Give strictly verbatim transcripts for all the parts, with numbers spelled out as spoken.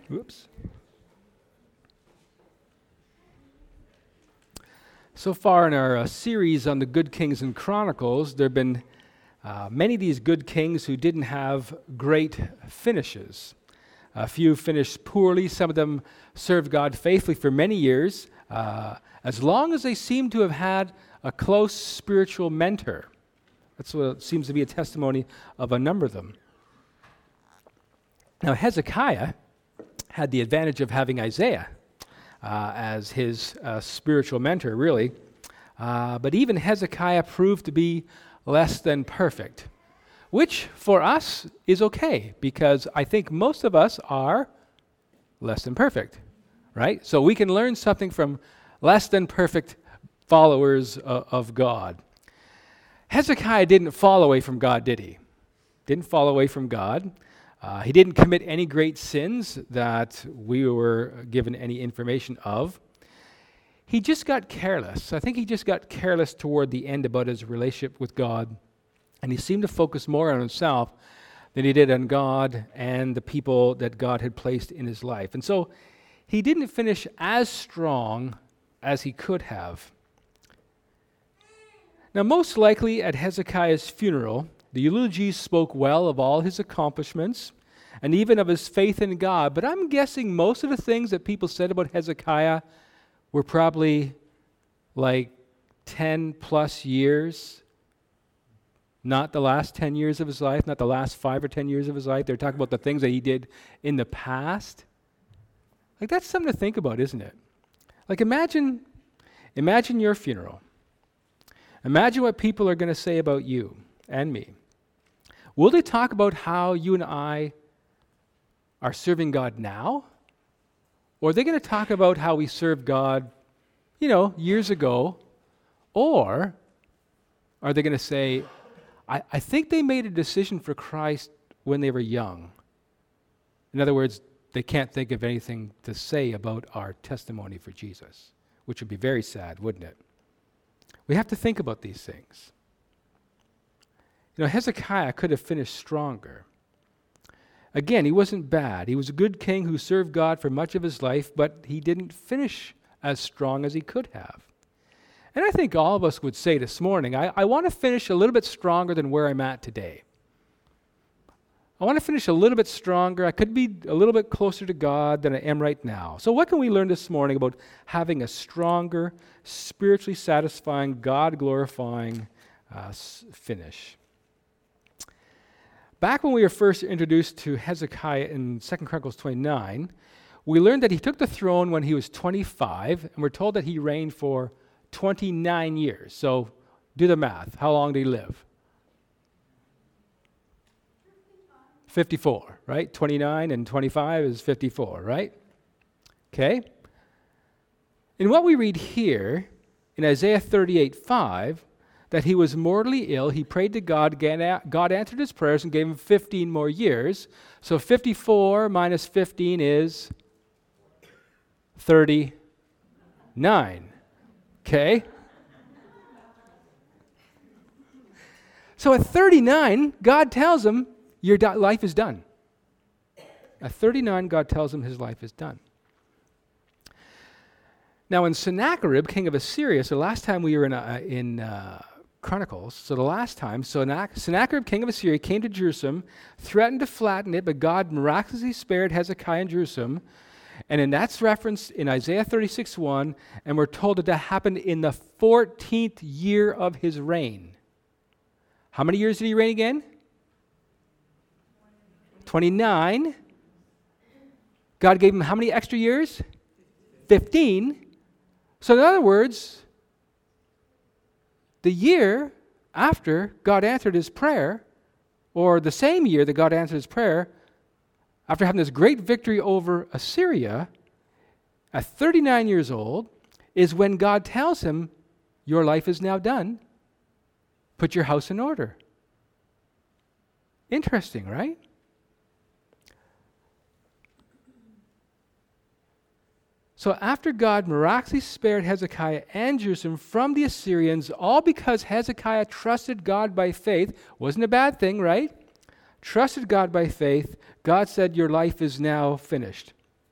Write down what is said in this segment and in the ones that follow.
Oops. So far in our uh, series on the good kings and chronicles, there have been uh, many of these good kings who didn't have great finishes. A few finished poorly. Some of them served God faithfully for many years, uh, as long as they seem to have had a close spiritual mentor. That's what seems to be a testimony of a number of them. Now, Hezekiah had the advantage of having Isaiah uh, as his uh, spiritual mentor, really. Uh, but even Hezekiah proved to be less than perfect, which for us is okay, because I think most of us are less than perfect, right? So we can learn something from less than perfect followers uh, of God. Hezekiah didn't fall away from God, did he? Didn't fall away from God. Uh, he didn't commit any great sins that we were given any information of. He just got careless. I think he just got careless toward the end about his relationship with God, and he seemed to focus more on himself than he did on God and the people that God had placed in his life. And so he didn't finish as strong as he could have. Now, most likely at Hezekiah's funeral, the eulogies spoke well of all his accomplishments and even of his faith in God, but I'm guessing most of the things that people said about Hezekiah were probably like ten plus years, not the last ten years of his life, not the last five or ten years of his life. They're talking about the things that he did in the past. Like, that's something to think about, isn't it? Like, imagine, imagine your funeral. Imagine what people are going to say about you and me. Will they talk about how you and I are serving God now? Or are they going to talk about how we served God, you know, years ago? Or are they going to say, I, I think they made a decision for Christ when they were young. In other words, they can't think of anything to say about our testimony for Jesus, which would be very sad, wouldn't it? We have to think about these things. You know, Hezekiah could have finished stronger. Again, he wasn't bad. He was a good king who served God for much of his life, but he didn't finish as strong as he could have. And I think all of us would say this morning, I, I want to finish a little bit stronger than where I'm at today. I want to finish a little bit stronger. I could be a little bit closer to God than I am right now. So what can we learn this morning about having a stronger, spiritually satisfying, God-glorifying uh, s- finish? Back when we were first introduced to Hezekiah in Second Chronicles twenty-nine, we learned that he took the throne when he was twenty-five, and we're told that he reigned for twenty-nine years. So do the math. How long did he live? fifty-four, right? twenty-nine and twenty-five is fifty-four, right? Okay. In what we read here in Isaiah thirty-eight five, that he was mortally ill, he prayed to God, God answered his prayers and gave him fifteen more years. So fifty-four minus fifteen is thirty-nine. Okay? So at thirty-nine, God tells him, your di- life is done. At thirty-nine, God tells him his life is done. Now, in Sennacherib, king of Assyria, so the last time we were in, uh, in uh, Chronicles, so the last time, so Sennacherib, king of Assyria, came to Jerusalem, threatened to flatten it, but God miraculously spared Hezekiah and Jerusalem. And then that's referenced in Isaiah thirty-six one, and we're told that that happened in the fourteenth year of his reign. How many years did he reign again? twenty-nine. God gave him how many extra years? fifteen. So in other words, the year after God answered his prayer, or the same year that God answered his prayer, after having this great victory over Assyria, at thirty-nine years old, is when God tells him, your life is now done. Put your house in order. Interesting, right? So after God miraculously spared Hezekiah and Jerusalem from the Assyrians, all because Hezekiah trusted God by faith, wasn't a bad thing, right? Trusted God by faith, God said, your life is now finished.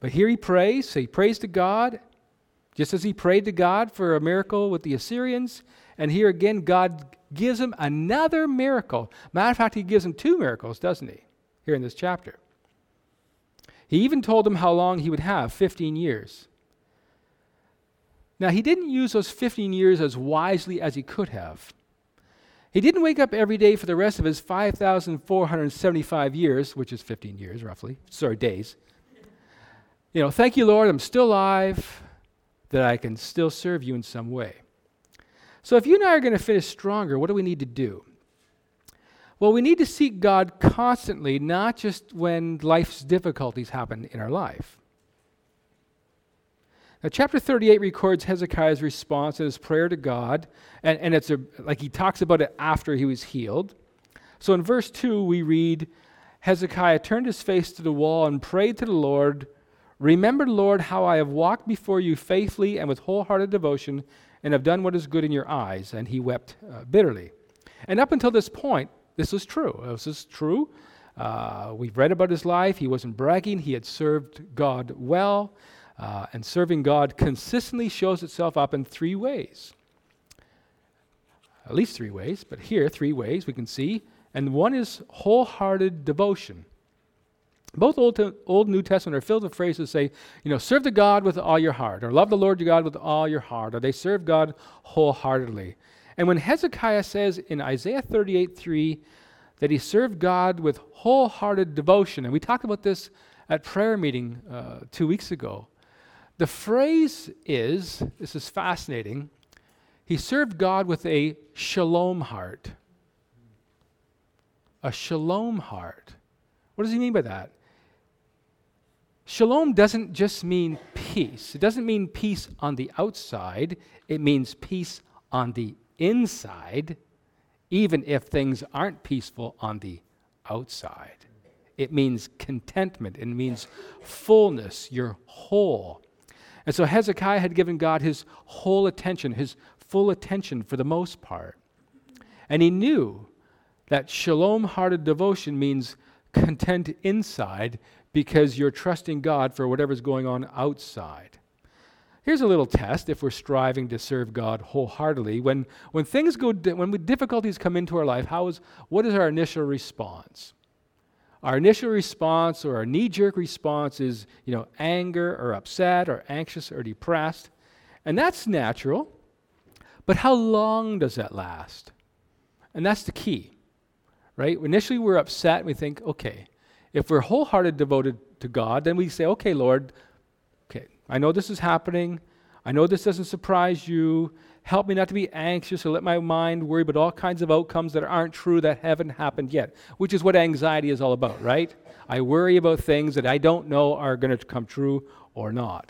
But here he prays, so he prays to God, just as he prayed to God for a miracle with the Assyrians. And here again, God gives him another miracle. Matter of fact, he gives him two miracles, doesn't he, here in this chapter. He even told him how long he would have, fifteen years. Now, he didn't use those fifteen years as wisely as he could have. He didn't wake up every day for the rest of his five thousand four hundred seventy-five years, which is fifteen years roughly, sorry, days. You know, thank you, Lord, I'm still alive, that I can still serve you in some way. So if you and I are going to finish stronger, what do we need to do? Well, we need to seek God constantly, not just when life's difficulties happen in our life. Now, chapter thirty-eight records Hezekiah's response and his prayer to God, and, and it's a, like he talks about it after he was healed. So in verse two, we read, Hezekiah turned his face to the wall and prayed to the Lord, "Remember, Lord, how I have walked before you faithfully and with wholehearted devotion, and have done what is good in your eyes." And he wept uh, bitterly. And up until this point, this was true. This is true. Uh, we've read about his life. He wasn't bragging. He had served God well. Uh, and serving God consistently shows itself up in three ways. At least three ways, but here, three ways we can see. And one is wholehearted devotion. Both Old, Old and New Testament are filled with phrases that say, you know, serve the God with all your heart, or love the Lord your God with all your heart, or they serve God wholeheartedly. And when Hezekiah says in Isaiah thirty-eight three that he served God with wholehearted devotion, and we talked about this at prayer meeting uh, two weeks ago, the phrase is, this is fascinating, he served God with a shalom heart. A shalom heart. What does he mean by that? Shalom doesn't just mean peace. It doesn't mean peace on the outside. It means peace on the inside, even if things aren't peaceful on the outside. It means contentment. It means fullness. You're whole. And so Hezekiah had given God his whole attention, his full attention for the most part. And he knew that shalom-hearted devotion means content inside because you're trusting God for whatever's going on outside. Here's a little test if we're striving to serve God wholeheartedly. When when things go, di- when we, difficulties come into our life, how is what is our initial response? Our initial response or our knee-jerk response is, you know, anger or upset or anxious or depressed. And that's natural. But how long does that last? And that's the key, right? Initially we're upset and we think, okay, if we're wholehearted devoted to God, then we say, okay, Lord, okay, I know this is happening. I know this doesn't surprise you. Help me not to be anxious or let my mind worry about all kinds of outcomes that aren't true, that haven't happened yet, which is what anxiety is all about, right? I worry about things that I don't know are going to come true or not.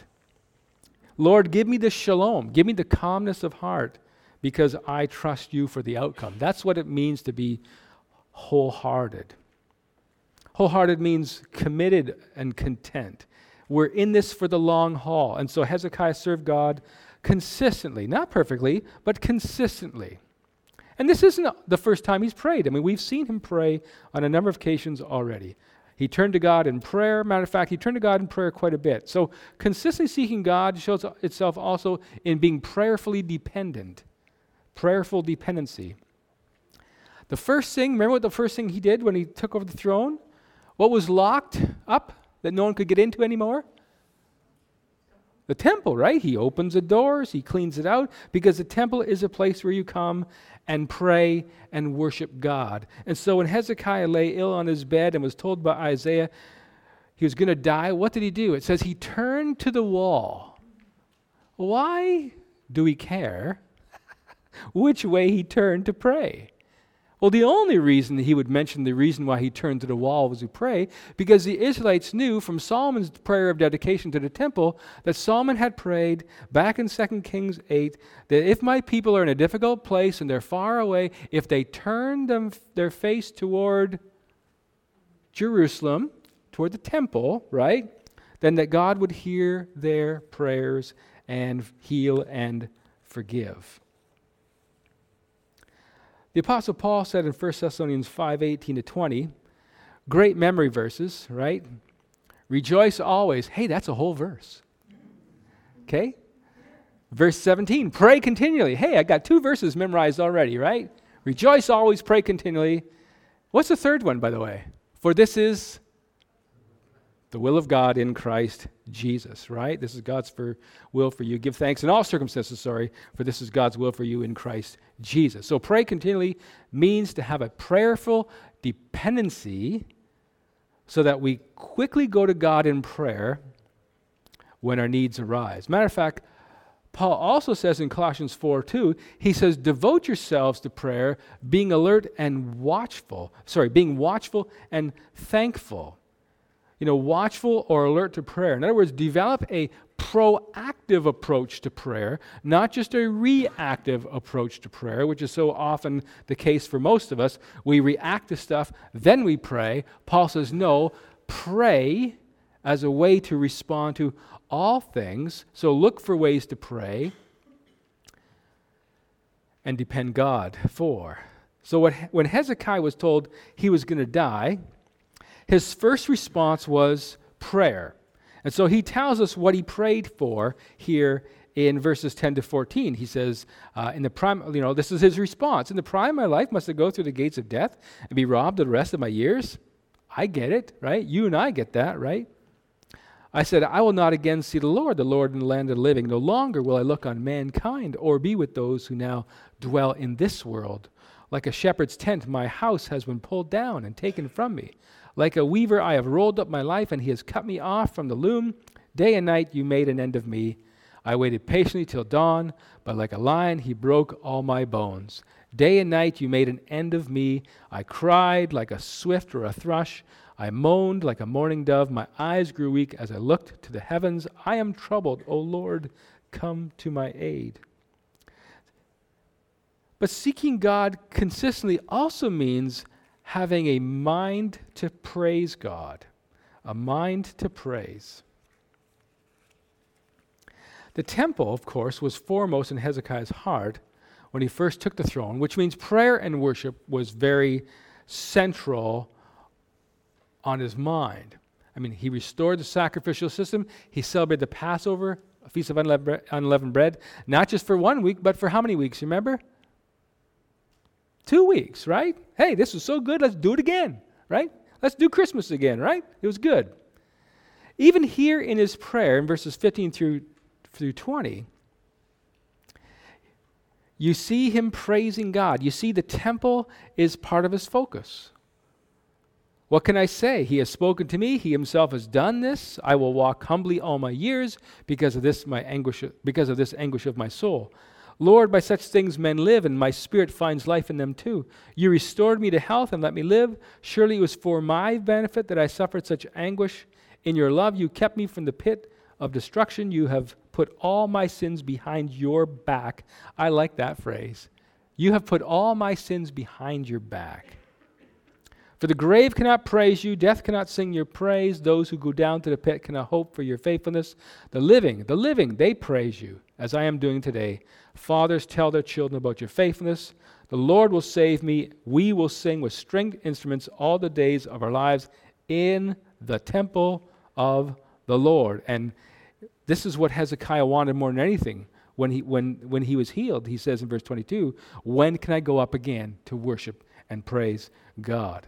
Lord, give me the shalom. Give me the calmness of heart because I trust you for the outcome. That's what it means to be wholehearted. Wholehearted means committed and content. We're in this for the long haul. And so Hezekiah served God consistently, not perfectly, but consistently. And this isn't the first time he's prayed. I mean, we've seen him pray on a number of occasions already. He turned to God in prayer. Matter of fact, he turned to God in prayer quite a bit. So consistently seeking God shows itself also in being prayerfully dependent. Prayerful dependency. The first thing, remember what the first thing he did when he took over the throne? What was locked up that no one could get into anymore? The temple, right? He opens the doors, he cleans it out, because the temple is a place where you come and pray and worship God. And so when Hezekiah lay ill on his bed and was told by Isaiah he was going to die, what did he do? It says he turned to the wall. Why do we care which way he turned to pray? Well, the only reason he would mention the reason why he turned to the wall was to pray, because the Israelites knew from Solomon's prayer of dedication to the temple that Solomon had prayed back in Second Kings eight that if my people are in a difficult place and they're far away, if they turn them, their face toward Jerusalem, toward the temple, right, then that God would hear their prayers and heal and forgive. The Apostle Paul said in First Thessalonians five eighteen to twenty, great memory verses, right? Rejoice always. Hey, that's a whole verse. Okay? Verse seventeen, pray continually. Hey, I got two verses memorized already, right? Rejoice always, pray continually. What's the third one, by the way? For this is the will of God in Christ Jesus, right? This is God's for will for you. Give thanks in all circumstances, sorry, for this is God's will for you in Christ Jesus. So pray continually means to have a prayerful dependency so that we quickly go to God in prayer when our needs arise. Matter of fact, Paul also says in Colossians four two, he says, devote yourselves to prayer, being alert and watchful. Sorry, being watchful and thankful. You know, watchful or alert to prayer. In other words, develop a proactive approach to prayer, not just a reactive approach to prayer, which is so often the case for most of us. We react to stuff, then we pray. Paul says, no, pray as a way to respond to all things. So look for ways to pray and depend God for. So what, when Hezekiah was told he was going to die, his first response was prayer. And so he tells us what he prayed for here in verses ten to fourteen. He says, uh, in the prime, you know, this is his response. In the prime of my life, must I go through the gates of death and be robbed of the rest of my years? I get it, right? You and I get that, right? I said, I will not again see the Lord, the Lord in the land of the living. No longer will I look on mankind or be with those who now dwell in this world. Like a shepherd's tent, my house has been pulled down and taken from me. Like a weaver, I have rolled up my life, and he has cut me off from the loom. Day and night you made an end of me. I waited patiently till dawn, but like a lion he broke all my bones. Day and night you made an end of me. I cried like a swift or a thrush. I moaned like a mourning dove. My eyes grew weak as I looked to the heavens. I am troubled, O Lord, come to my aid. But seeking God consistently also means having a mind to praise God, a mind to praise. The temple, of course, was foremost in Hezekiah's heart when he first took the throne, which means prayer and worship was very central on his mind. I mean, he restored the sacrificial system. He celebrated the Passover, a Feast of Unleavened Bread, not just for one week, but for how many weeks, remember? Two weeks, right? Hey, this was so good, let's do it again, right? Let's do Christmas again, right? It was good. Even here in his prayer, in verses fifteen through, through twenty, you see him praising God. You see the temple is part of his focus. What can I say? He has spoken to me. He himself has done this. I will walk humbly all my years because of this my anguish, because of this anguish of my soul. Lord, by such things men live, and my spirit finds life in them too. You restored me to health and let me live. Surely it was for my benefit that I suffered such anguish. In your love you kept me from the pit of destruction. You have put all my sins behind your back. I like that phrase. You have put all my sins behind your back. For the grave cannot praise you, death cannot sing your praise. Those who go down to the pit cannot hope for your faithfulness. The living, the living, they praise you, as I am doing today. Fathers tell their children about your faithfulness. The Lord will save me. We will sing with stringed instruments all the days of our lives in the temple of the Lord. And this is what Hezekiah wanted more than anything. When he, when, when he was healed, he says in verse twenty-two, when can I go up again to worship and praise God?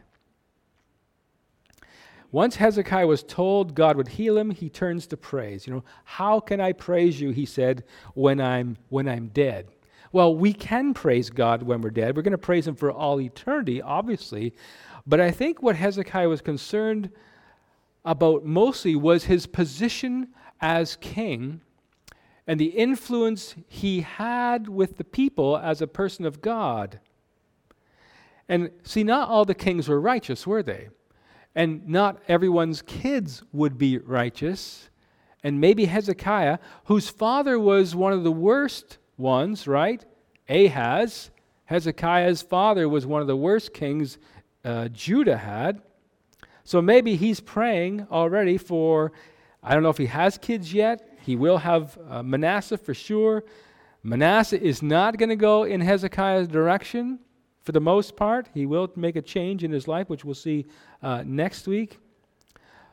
Once Hezekiah was told God would heal him, he turns to praise. You know, how can I praise you, he said, when I'm when I'm dead? Well, we can praise God when we're dead. We're going to praise him for all eternity, obviously. But I think what Hezekiah was concerned about mostly was his position as king and the influence he had with the people as a person of God. And see, not all the kings were righteous, were they? And not everyone's kids would be righteous. And maybe Hezekiah, whose father was one of the worst ones, right? Ahaz. Hezekiah's father was one of the worst kings uh, Judah had. So maybe he's praying already for, I don't know if he has kids yet. He will have uh, Manasseh for sure. Manasseh is not going to go in Hezekiah's direction. For the most part, he will make a change in his life, which we'll see uh, next week.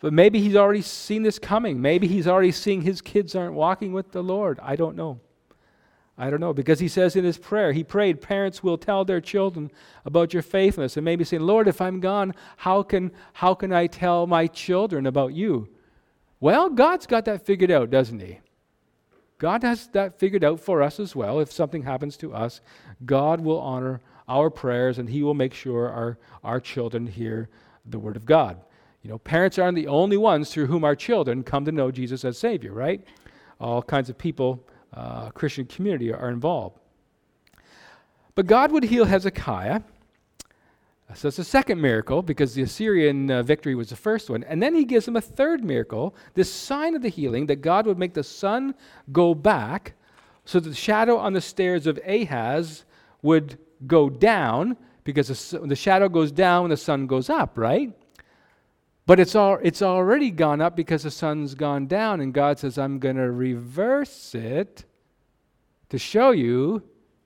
But maybe he's already seen this coming. Maybe he's already seeing his kids aren't walking with the Lord. I don't know. I don't know. Because he says in his prayer, he prayed, parents will tell their children about your faithfulness. And maybe saying, Lord, if I'm gone, how can, how can I tell my children about you? Well, God's got that figured out, doesn't he? God has that figured out for us as well. If something happens to us, God will honor our prayers and he will make sure our, our children hear the word of God. You know, parents aren't the only ones through whom our children come to know Jesus as Savior, right? All kinds of people, uh, Christian community are involved. But God would heal Hezekiah. So it's the second miracle because the Assyrian uh, victory was the first one. And then he gives him a third miracle, this sign of the healing, that God would make the sun go back so that the shadow on the stairs of Ahaz would go down, because the, the shadow goes down when the sun goes up, right? But it's all it's already gone up because the sun's gone down, and God says, I'm going to reverse it to show you.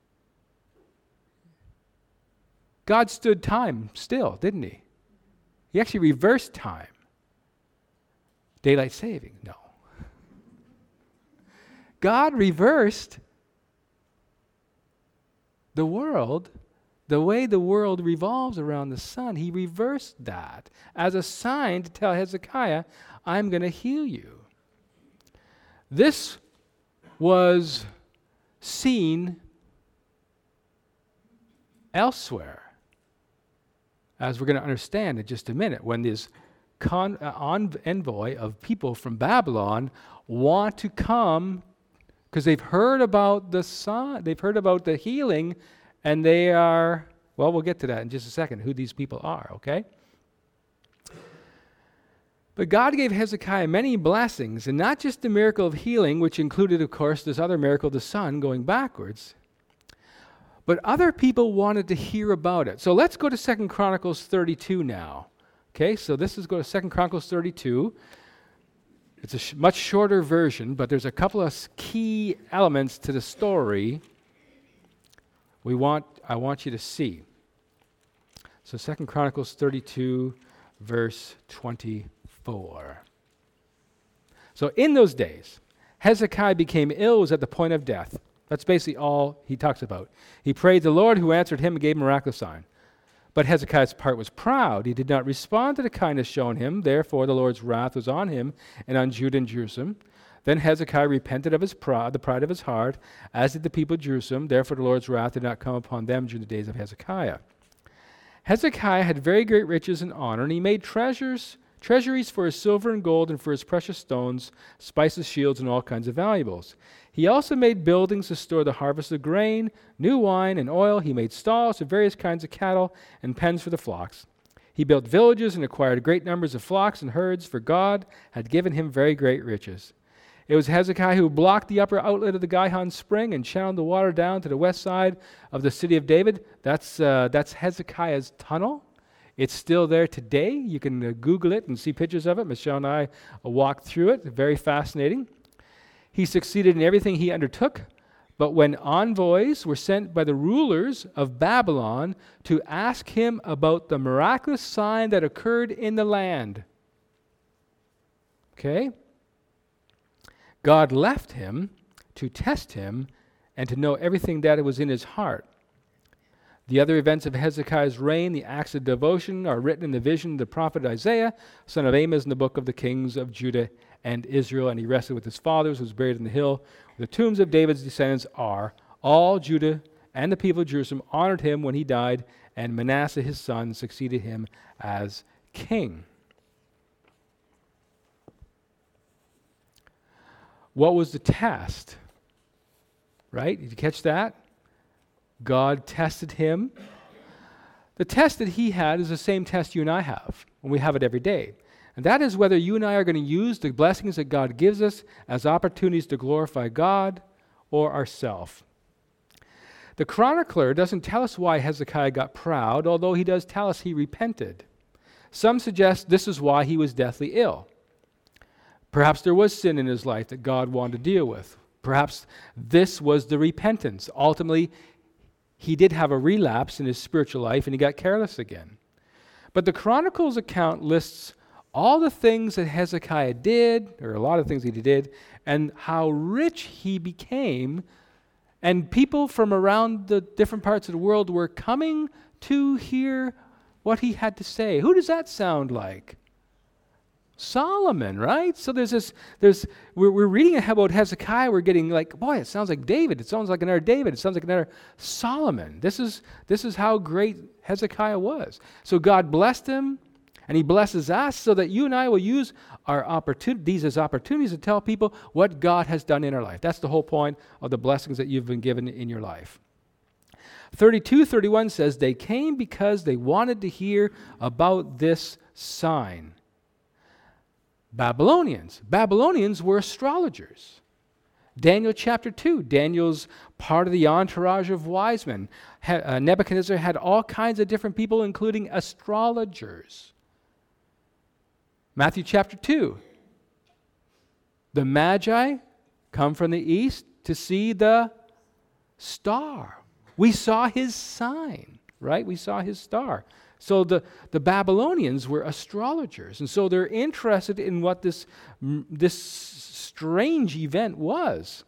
God stood time still, didn't he? He actually reversed time. Daylight saving? No. God reversed the world, the way the world revolves around the sun. He reversed that as a sign to tell Hezekiah, I'm going to heal you. This was seen elsewhere, as we're going to understand in just a minute, when this con- uh, envoy of people from Babylon want to come because they've heard about the sun, they've heard about the healing, and they are, well, we'll get to that in just a second, who these people are, okay? But God gave Hezekiah many blessings, and not just the miracle of healing, which included, of course, this other miracle, the sun going backwards. But other people wanted to hear about it. So let's go to Second Chronicles thirty-two now. Okay, so this is go to Second Chronicles thirty-two. It's a sh- much shorter version, but there's a couple of key elements to the story we want. I want you to see. So Second Chronicles thirty-two, verse twenty-four. So in those days, Hezekiah became ill, was at the point of death. That's basically all he talks about. He prayed the Lord, who answered him and gave him a miraculous sign. But Hezekiah's heart was proud. He did not respond to the kindness shown him. Therefore, the Lord's wrath was on him and on Judah and Jerusalem. Then Hezekiah repented of his pride, the pride of his heart, as did the people of Jerusalem. Therefore, the Lord's wrath did not come upon them during the days of Hezekiah. Hezekiah had very great riches and honor, and he made treasures, treasuries for his silver and gold and for his precious stones, spices, shields, and all kinds of valuables. He also made buildings to store the harvest of grain, new wine, and oil. He made stalls for various kinds of cattle and pens for the flocks. He built villages and acquired great numbers of flocks and herds, for God had given him very great riches. It was Hezekiah who blocked the upper outlet of the Gihon spring and channeled the water down to the west side of the city of David. That's, uh, that's Hezekiah's tunnel. It's still there today. You can uh, Google it and see pictures of it. Michelle and I uh, walked through it. Very fascinating. He succeeded in everything he undertook, but when envoys were sent by the rulers of Babylon to ask him about the miraculous sign that occurred in the land, okay, God left him to test him and to know everything that was in his heart. The other events of Hezekiah's reign, the acts of devotion, are written in the vision of the prophet Isaiah, son of Amos, in the book of the kings of Judah and Israel. And he rested with his fathers, was buried in the hill. The tombs of David's descendants are. All Judah and the people of Jerusalem honored him when he died, and Manasseh his son succeeded him as king. What was the test? Right? Did you catch that? God tested him. The test that he had is the same test you and I have, and we have it every day. And that is whether you and I are going to use the blessings that God gives us as opportunities to glorify God or ourselves. The chronicler doesn't tell us why Hezekiah got proud, although he does tell us he repented. Some suggest this is why he was deathly ill. Perhaps there was sin in his life that God wanted to deal with. Perhaps this was the repentance. Ultimately, he did have a relapse in his spiritual life and he got careless again. But the Chronicles account lists all the things that Hezekiah did, or a lot of things he did, and how rich he became. And people from around the different parts of the world were coming to hear what he had to say. Who does that sound like? Solomon, right? So there's this, there's, we're, we're reading about Hezekiah, we're getting like, boy, it sounds like David. It sounds like another David. It sounds like another Solomon. This is, this is how great Hezekiah was. So God blessed him, and he blesses us so that you and I will use our opportunities as opportunities to tell people what God has done in our life. That's the whole point of the blessings that you've been given in your life. thirty-two thirty-one says, they came because they wanted to hear about this sign. Babylonians. Babylonians were astrologers. Daniel chapter two. Daniel's part of the entourage of wise men. He, uh, Nebuchadnezzar had all kinds of different people, including astrologers. Matthew chapter two. The Magi come from the east to see the star. We saw his sign, right? We saw his star. So the, the Babylonians were astrologers, and so they're interested in what this, this strange event was.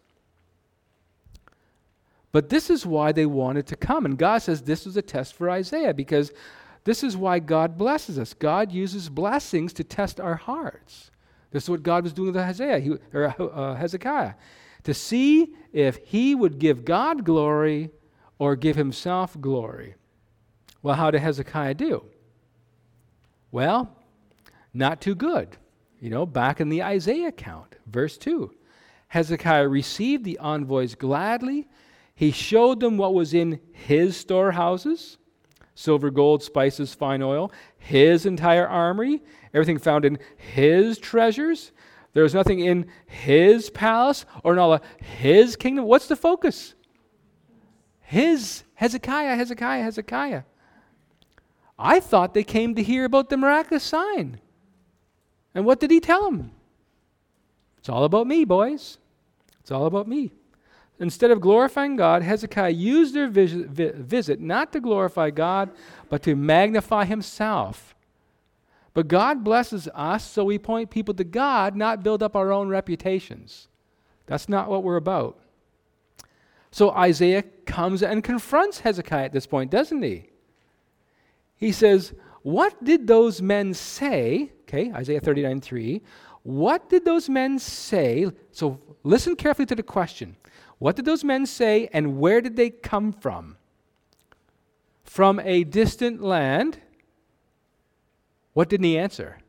But this is why they wanted to come, and God says this was a test for Isaiah, because this is why God blesses us. God uses blessings to test our hearts. This is what God was doing with Isaiah, he, or uh, Hezekiah, to see if he would give God glory or give himself glory. Well, how did Hezekiah do? Well, not too good. You know, back in the Isaiah account, verse two. Hezekiah received the envoys gladly. He showed them what was in his storehouses, silver, gold, spices, fine oil, his entire armory, everything found in his treasures. There was nothing in his palace or in all of his kingdom. What's the focus? His, Hezekiah, Hezekiah, Hezekiah. I thought they came to hear about the miraculous sign. And what did he tell them? It's all about me, boys. It's all about me. Instead of glorifying God, Hezekiah used their visit, visit not to glorify God, but to magnify himself. But God blesses us, so we point people to God, not build up our own reputations. That's not what we're about. So Isaiah comes and confronts Hezekiah at this point, doesn't he? He says, what did those men say? Okay, Isaiah thirty-nine three. What did those men say? So listen carefully to the question. What did those men say, and where did they come from? From a distant land. What didn't he answer?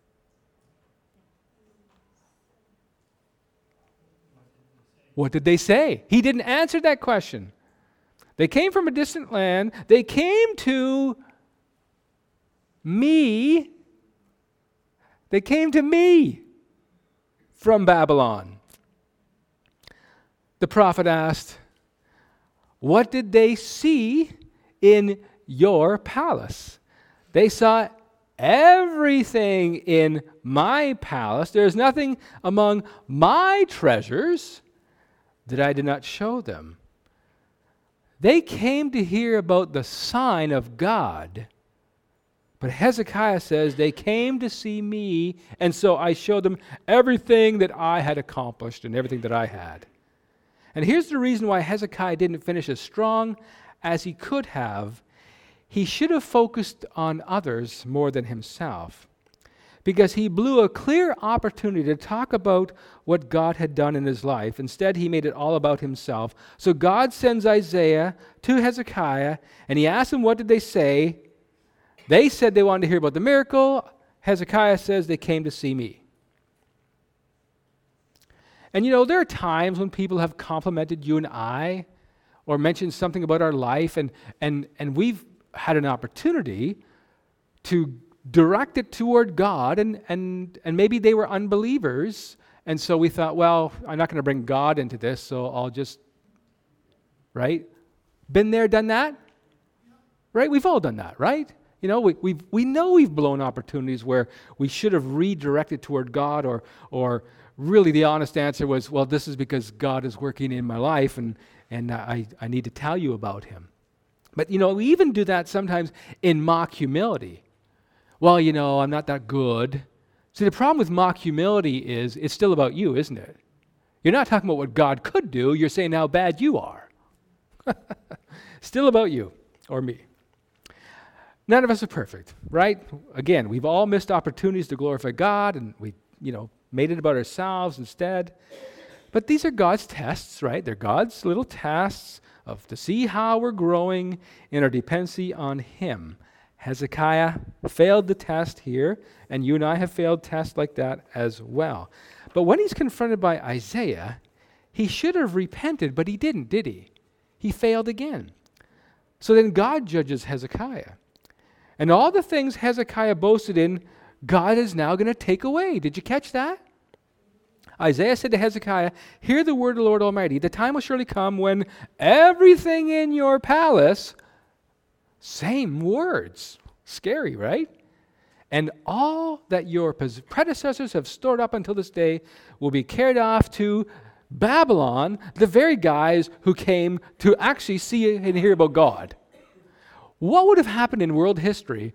What did they say? He didn't answer that question. They came from a distant land. They came to me. They came to me from Babylon. The prophet asked, what did they see in your palace? They saw everything in my palace. There is nothing among my treasures that I did not show them. They came to hear about the sign of God. But Hezekiah says they came to see me, and so I showed them everything that I had accomplished and everything that I had. And here's the reason why Hezekiah didn't finish as strong as he could have. He should have focused on others more than himself, because he blew a clear opportunity to talk about what God had done in his life. Instead, he made it all about himself. So God sends Isaiah to Hezekiah, and he asks him, what did they say? They said they wanted to hear about the miracle. Hezekiah says they came to see me. And you know, there are times when people have complimented you and I, or mentioned something about our life, and and and we've had an opportunity to direct it toward God, and and and maybe they were unbelievers, and so we thought, well, I'm not going to bring God into this, so I'll just, right? Been there, done that? Right? We've all done that, right? You know, we we we know we've blown opportunities where we should have redirected toward God, or or really the honest answer was, well, this is because God is working in my life, and and I, I need to tell you about him. But, you know, we even do that sometimes in mock humility. Well, you know, I'm not that good, See, the problem with mock humility is it's still about you, isn't it? You're not talking about what God could do. You're saying how bad you are. Still about you or me. None of us are perfect, right? Again, we've all missed opportunities to glorify God, and we, you know, made it about ourselves instead. But these are God's tests, right? They're God's little tests of to see how we're growing in our dependency on Him. Hezekiah failed the test here, and you and I have failed tests like that as well. But when he's confronted by Isaiah, he should have repented, but he didn't, did he? He failed again. So then God judges Hezekiah. And all the things Hezekiah boasted in, God is now going to take away. Did you catch that? Isaiah said to Hezekiah, "Hear the word of the Lord Almighty. The time will surely come when everything in your palace," same words, scary, right? "And all that your predecessors have stored up until this day will be carried off to Babylon," the very guys who came to actually see and hear about God. What would have happened in world history,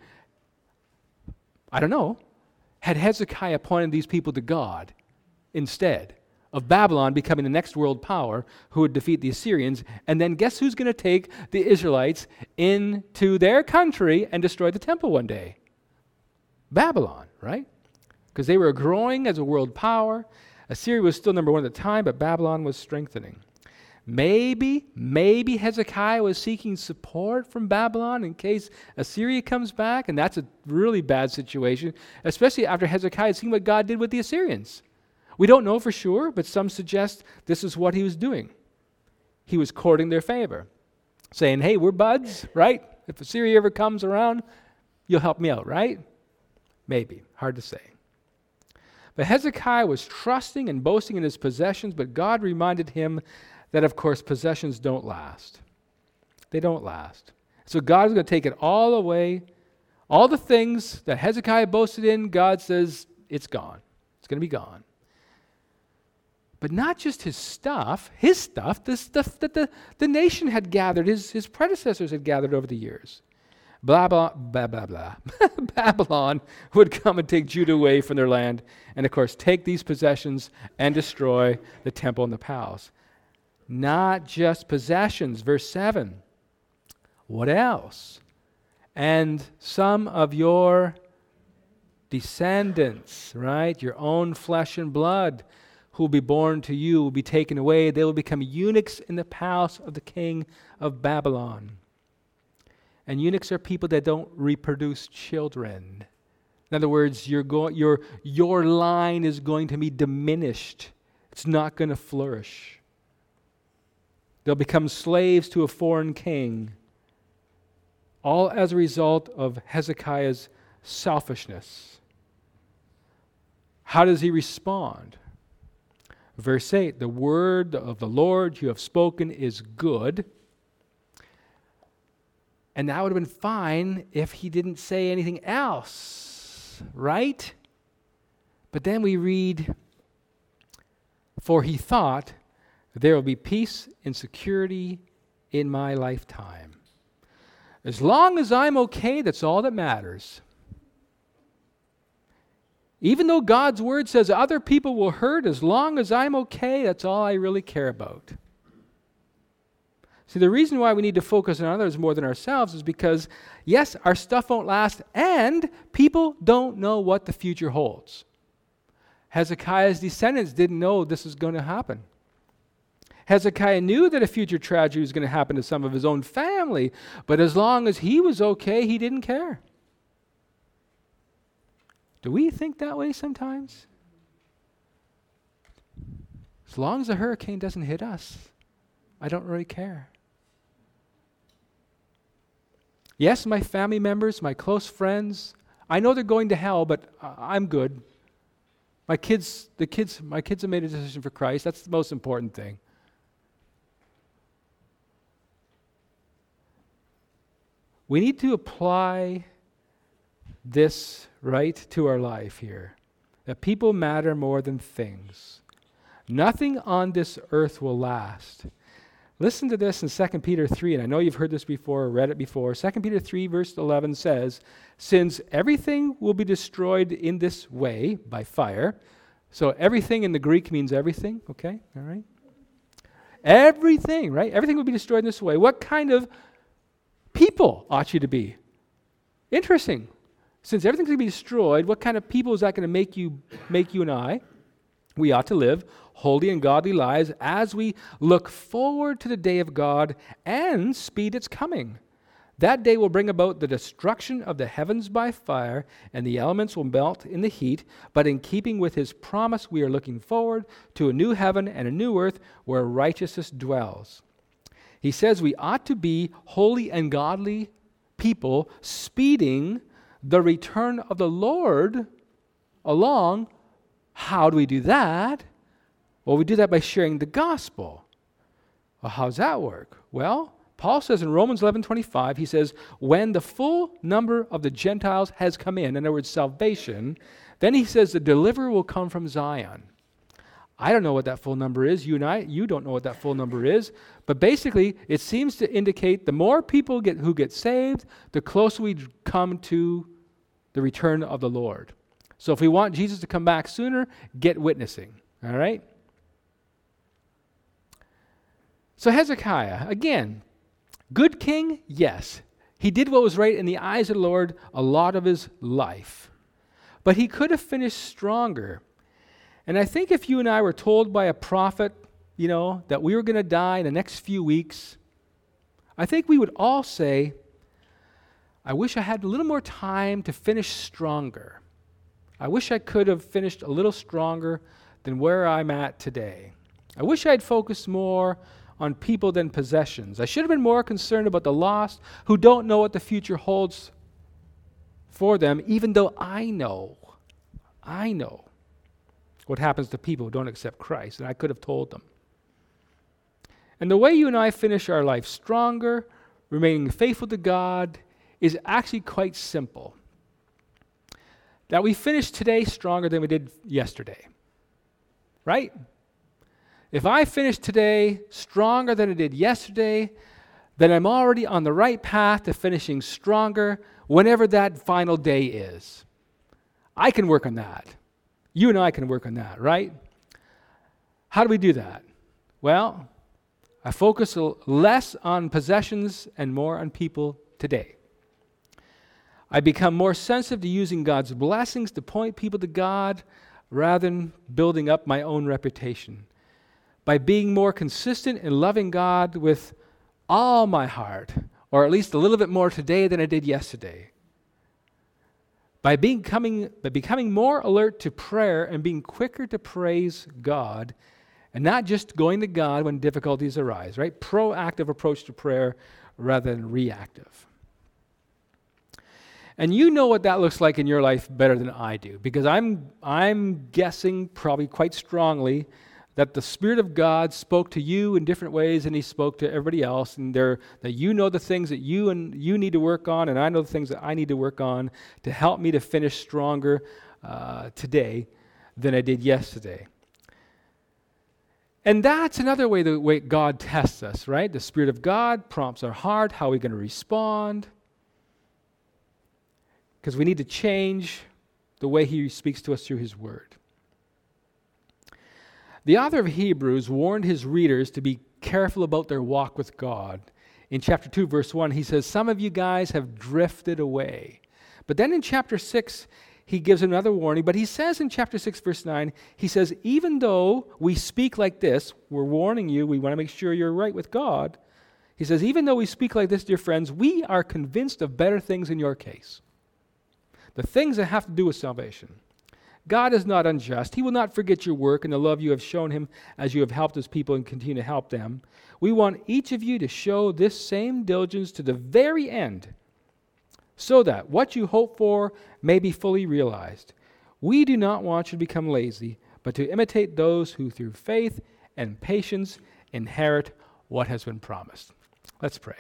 I don't know, had Hezekiah pointed these people to God instead of Babylon becoming the next world power who would defeat the Assyrians? And then guess who's going to take the Israelites into their country and destroy the temple one day? Babylon, right? Because they were growing as a world power. Assyria was still number one at the time, but Babylon was strengthening. Maybe, maybe Hezekiah was seeking support from Babylon in case Assyria comes back, and that's a really bad situation, especially after Hezekiah had seen what God did with the Assyrians. We don't know for sure, but some suggest this is what he was doing. He was courting their favor, saying, "Hey, we're buds, right? If Assyria ever comes around, you'll help me out, right?" Maybe, hard to say. But Hezekiah was trusting and boasting in his possessions, but God reminded him that, of course, possessions don't last. They don't last. So God is going to take it all away. All the things that Hezekiah boasted in, God says, it's gone. It's going to be gone. But not just his stuff, his stuff, the stuff that the, the nation had gathered, his, his predecessors had gathered over the years. Blah, blah, blah, blah, blah. Babylon would come and take Judah away from their land and, of course, take these possessions and destroy the temple and the palace. Not just possessions. Verse seven. What else? "And some of your descendants," right, your own flesh and blood, "who will be born to you will be taken away. They will become eunuchs in the palace of the king of Babylon." And eunuchs are people that don't reproduce children. In other words, your go- your, your line is going to be diminished. It's not going to flourish. They'll become slaves to a foreign king, all as a result of Hezekiah's selfishness. How does he respond? Verse eight, "The word of the Lord you have spoken is good." And that would have been fine if he didn't say anything else, right? But then we read, "For he thought, there will be peace and security in my lifetime." As long as I'm okay, that's all that matters. Even though God's word says other people will hurt, as long as I'm okay, that's all I really care about. See, the reason why we need to focus on others more than ourselves is because, yes, our stuff won't last, and people don't know what the future holds. Hezekiah's descendants didn't know this was going to happen. Hezekiah knew that a future tragedy was going to happen to some of his own family, but as long as he was okay, he didn't care. Do we think that way sometimes? As long as a hurricane doesn't hit us, I don't really care. Yes, my family members, my close friends, I know they're going to hell, but uh, I'm good. My kids, the kids, my kids have made a decision for Christ. That's the most important thing. We need to apply this right to our life here, that people matter more than things. Nothing on this earth will last. Listen to this in Second Peter three, and I know you've heard this before or read it before. Second Peter three, verse eleven says, since everything will be destroyed in this way by fire. So everything in the Greek means everything, okay? All right? Everything, right? Everything will be destroyed in this way. What kind of people ought you to be? Interesting. Since everything's going to be destroyed, what kind of people is that going to make you, make you and I? We ought to live holy and godly lives as we look forward to the day of God and speed its coming. That day will bring about the destruction of the heavens by fire, and the elements will melt in the heat. But in keeping with his promise, we are looking forward to a new heaven and a new earth where righteousness dwells. He says we ought to be holy and godly people, speeding the return of the Lord along. How do we do that? Well, we do that by sharing the gospel. Well, how does that work? Well, Paul says in Romans eleven twenty-five, he says, when the full number of the Gentiles has come in, in other words, salvation, then he says the deliverer will come from Zion. I don't know what that full number is. You and I, you don't know what that full number is. But basically, it seems to indicate the more people get who get saved, the closer we come to the return of the Lord. So if we want Jesus to come back sooner, get witnessing. All right? So Hezekiah, again, good king? Yes. He did what was right in the eyes of the Lord a lot of his life. But he could have finished stronger. And I think if you and I were told by a prophet, you know, that we were going to die in the next few weeks, I think we would all say, I wish I had a little more time to finish stronger. I wish I could have finished a little stronger than where I'm at today. I wish I'd focused more on people than possessions. I should have been more concerned about the lost who don't know what the future holds for them, even though I know, I know what happens to people who don't accept Christ, and I could have told them. And the way you and I finish our life stronger, remaining faithful to God, is actually quite simple. That we finish today stronger than we did yesterday. Right? If I finish today stronger than I did yesterday, then I'm already on the right path to finishing stronger whenever that final day is. I can work on that. You and I can work on that, right? How do we do that? Well, I focus less on possessions and more on people today. I become more sensitive to using God's blessings to point people to God rather than building up my own reputation. By being more consistent in loving God with all my heart, or at least a little bit more today than I did yesterday. By becoming, by becoming more alert to prayer and being quicker to praise God, and not just going to God when difficulties arise, right? Proactive approach to prayer rather than reactive. And you know what that looks like in your life better than I do, because I'm I'm guessing probably quite strongly that the Spirit of God spoke to you in different ways than he spoke to everybody else, and there, that you know the things that you and you need to work on, and I know the things that I need to work on to help me to finish stronger uh, today than I did yesterday. And that's another way the way God tests us, right? The Spirit of God prompts our heart. How are we going to respond? Because we need to change the way he speaks to us through his word. The author of Hebrews warned his readers to be careful about their walk with God. In chapter two, verse one, he says, some of you guys have drifted away. But then in chapter six, he gives another warning. But he says in chapter six, verse nine, he says, even though we speak like this, we're warning you, we want to make sure you're right with God. He says, even though we speak like this, dear friends, we are convinced of better things in your case. The things that have to do with salvation. God is not unjust. He will not forget your work and the love you have shown him as you have helped his people and continue to help them. We want each of you to show this same diligence to the very end, so that what you hope for may be fully realized. We do not want you to become lazy, but to imitate those who through faith and patience inherit what has been promised. Let's pray.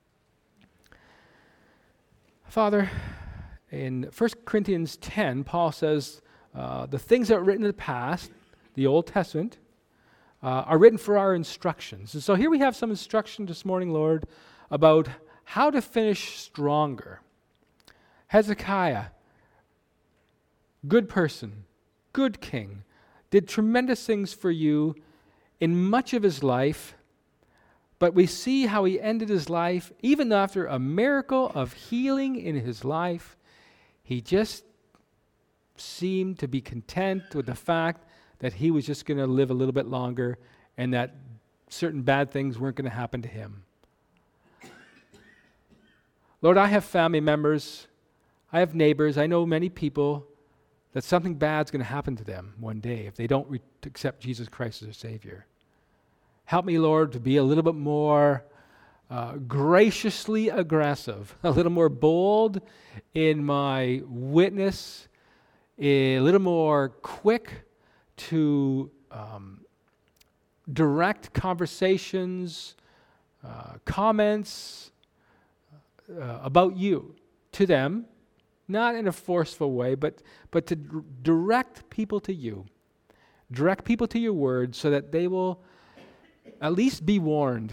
Father, in First Corinthians ten, Paul says, Uh, the things that were written in the past, the Old Testament, uh, are written for our instructions. And so here we have some instruction this morning, Lord, about how to finish stronger. Hezekiah, good person, good king, did tremendous things for you in much of his life, but we see how he ended his life, even after a miracle of healing in his life, he just seemed to be content with the fact that he was just going to live a little bit longer and that certain bad things weren't going to happen to him. Lord, I have family members, I have neighbors, I know many people that something bad's going to happen to them one day if they don't re- accept Jesus Christ as their Savior. Help me, Lord, to be a little bit more uh, graciously aggressive, a little more bold in my witness, a little more quick to um, direct conversations, uh, comments uh, about you to them, not in a forceful way, but, but to d- direct people to you. Direct people to your word so that they will at least be warned.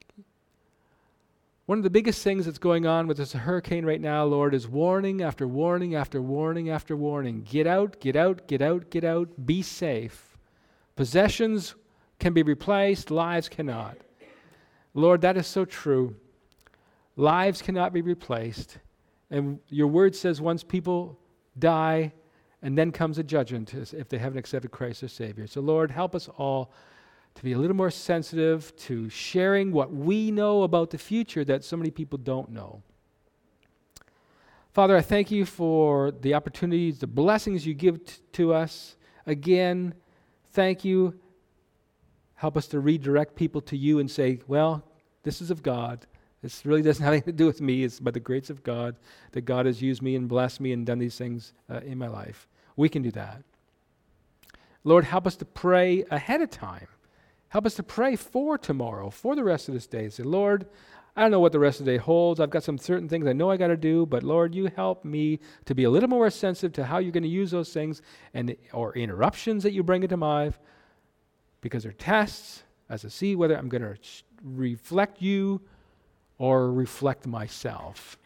One of the biggest things that's going on with this hurricane right now, Lord, is warning after warning after warning after warning. Get out, get out, get out, get out. Be safe. Possessions can be replaced, lives cannot. Lord, that is so true. Lives cannot be replaced. And your word says once people die, and then comes a judgment if they haven't accepted Christ as Savior. So Lord, help us all to be a little more sensitive to sharing what we know about the future that so many people don't know. Father, I thank you for the opportunities, the blessings you give t- to us. Again, thank you. Help us to redirect people to you and say, well, this is of God. This really doesn't have anything to do with me. It's by the grace of God that God has used me and blessed me and done these things uh, in my life. We can do that. Lord, help us to pray ahead of time. Help us to pray for tomorrow, for the rest of this day. Say, Lord, I don't know what the rest of the day holds. I've got some certain things I know I got to do, but Lord, you help me to be a little more sensitive to how you're going to use those things and or interruptions that you bring into my life, because they're tests as to see whether I'm going to reflect you or reflect myself.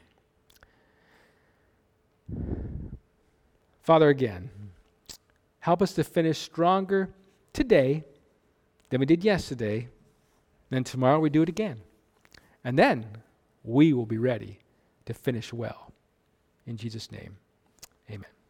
Father, again, help us to finish stronger today than we did yesterday. Then tomorrow we do it again. And then we will be ready to finish well. In Jesus' name, amen.